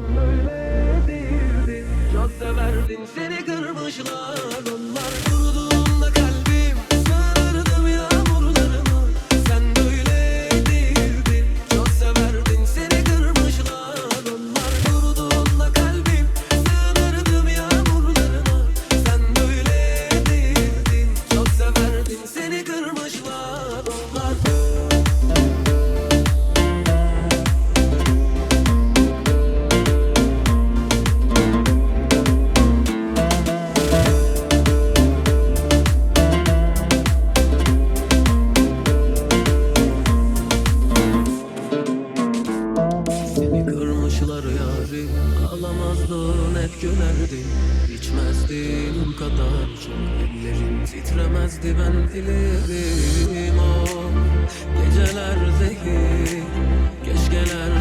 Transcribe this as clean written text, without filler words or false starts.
böyle değildin. Çok severdin, seni kırmışlar. Onlar kuruduğunda kalbim sığınırdım yağmurlarına. Sen böyle değildin. Çok severdin, seni kırmışlar. Onlar kuruduğunda kalbim sığınırdım yağmurlarına. Sen böyle değildin. Çok severdin, seni kırmışlar. Onlar seni kırmışlar yarim. Ağlamazdın, hep gülerdin. İçmezdin o kadar çok. Ellerin titremezdi, ben bilirim. O geceler zehir, keşkeler